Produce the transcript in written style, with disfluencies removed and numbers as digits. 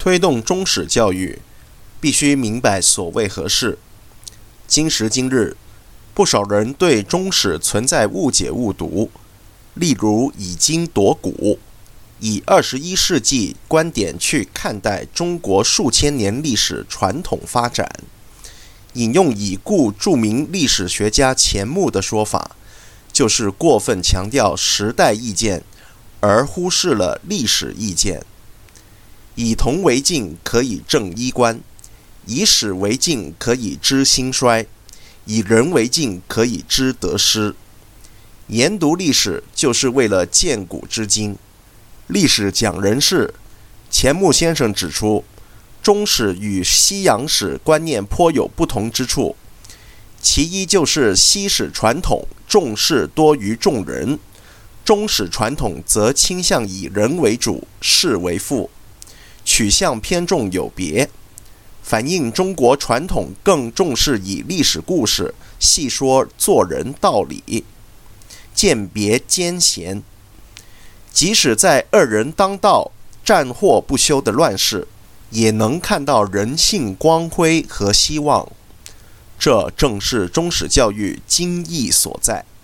推动中史教育，必须明白所谓何事。今时今日，不少人对中史存在误解误读，例如以今夺古，以21世纪观点去看待中国数千年历史传统发展。引用已故著名历史学家钱穆的说法，就是过分强调时代意见，而忽视了历史意见。以铜为镜，可以正衣冠；以史为镜，可以知兴衰；以人为镜，可以知得失。研读历史，就是为了鉴古知今。历史讲人事，钱穆先生指出，中史与西洋史观念颇有不同之处。其一就是西史传统重事多于重人，中史传统则倾向以人为主，事为副，取向偏重有别，反映中国传统更重视以历史故事细说做人道理，鉴别奸贤。即使在二人当道、战祸不休的乱世，也能看到人性光辉和希望。这正是中史教育精义所在。